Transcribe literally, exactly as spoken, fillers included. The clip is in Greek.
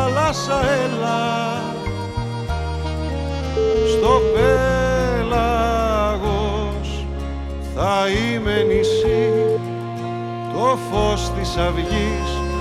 θάλασσα έλα, στο πέλαγος θα είμαι νησί, το φως της αυγής